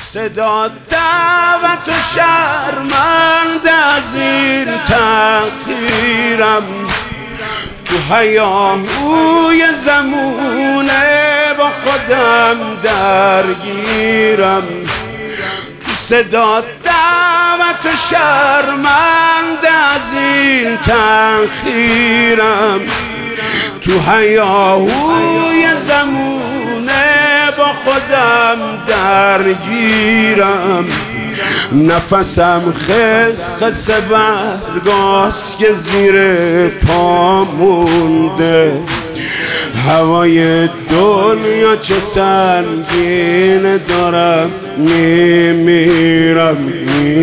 صدا دعوت و شرمند از این تأخیرم، تو هیاهوی زمونه با خودم درگیرم. صدا دعوت و شرمند از این تأخیرم، تو هیاهوی زمونه با خودم درگیرم. نفسم خس برگاست که زیر پا مونده، هوای دنیا چه سنگین دارم میمیرم.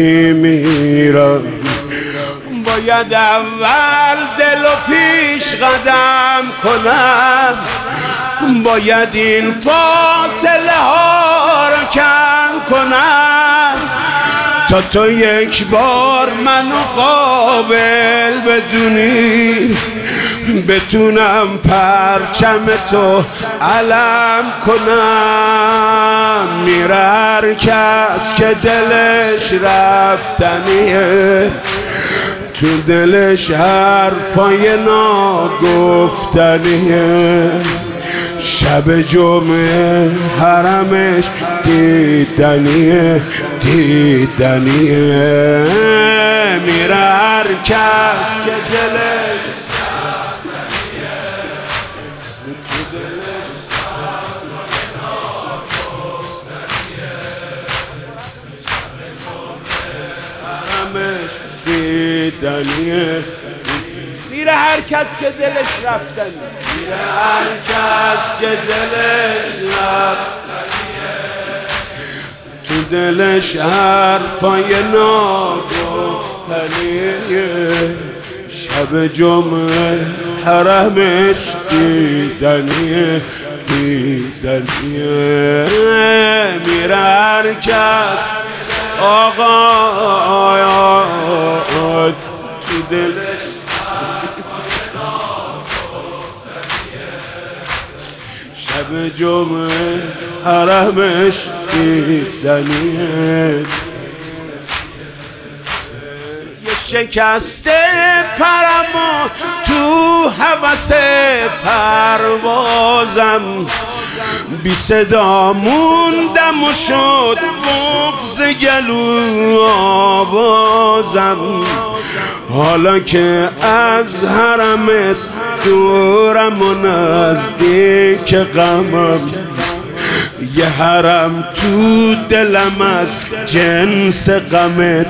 باید اول دل و پیش قدم کنم، باید این فاصله ها رو کم کنم، تا تو یک بار منو قابل بدونی، بتونم پرچم تو علم کنم. میره هر کس که دلش رفتنیه، تو دلش حرفای ناگفتنیه. شب جمعه حرمش دیدنیه. میره هر کس که دلش دیدنیه. میره هر کس که دلش رفتنیه. میره هر کس که دلش رفتنیه، تو دلش حرفای ناگفتنیه. شب جمعه حرمش دیدنیه. میره هر کس آقا تو دلش شب جمعه حرمش دیدنیه. یه شکست پرم و تو هوس پروازم، بی صدا موندم و شد بغض گلو آوازم. حالا که از حرمت دورم و نزدیک غمم، یه حرم تو دلم از جنس غمت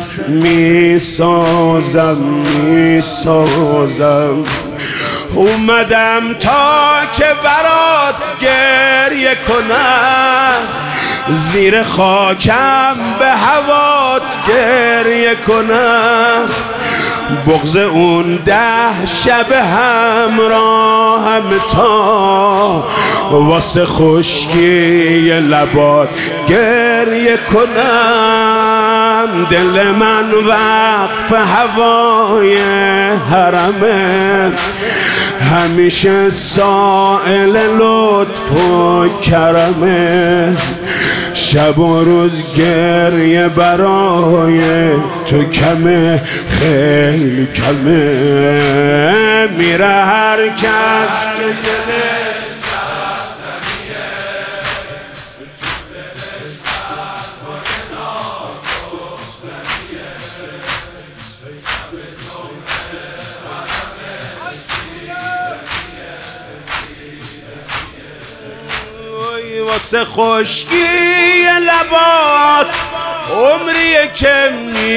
میسازم. اومدم تا که برات گریه کنم، زیر خاکم به هوات گریه کنم. بغض اون 10 شب همراهم تا واسه خشکی لبات گریه کنم. دل من وقف هوای حرمه، همیشه سائل لطف و کرمه. شب و روز گریه برای تو کمه، خیلی کمه. میره هر کس که دلش واسه خشکی لبات عمریه که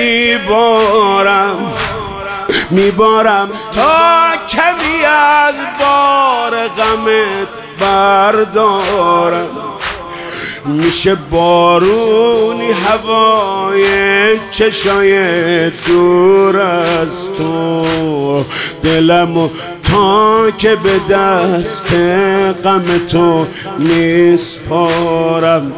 میبارم تا کمی از بار غمت بردارم. میشه بارونی هوای چشای دور از تو، دلمو تا که به دست غم تو میسپارم.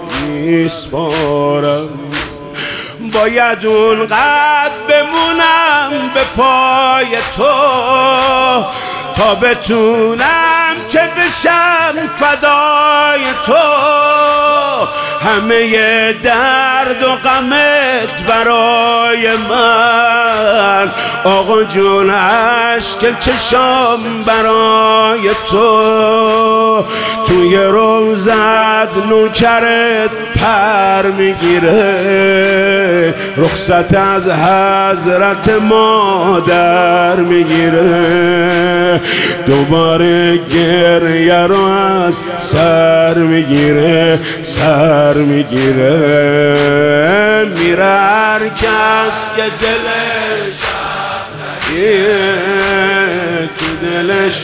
باید اونقدر بمونم به پای تو تا بتونم که بشم فدای تو. همه درد و غمت برای من. آقا جون عشق چشام برای تو، توی روزت نوکرت پر میگیره، رخصت از حضرت مادر میگیره، دوباره گریه رو از سر میگیره، سر میگیره. میره هر کس که دلش تو دلش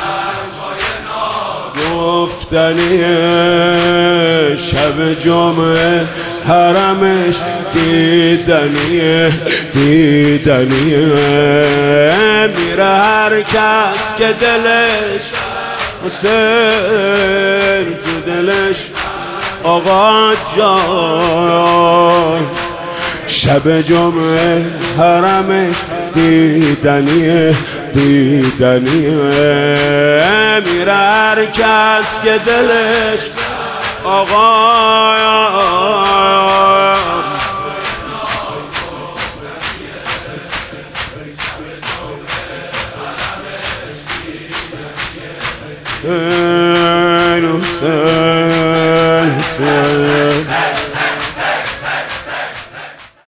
گفتنیه، شب جمعه حرمش دیدنیه، دیدنیه. میره هر کس که دلش حسین تو دلش آقا جان، شب جمعه حرمش دیدنیه، دیدنیه. میره هر کس که دلش آقا حسین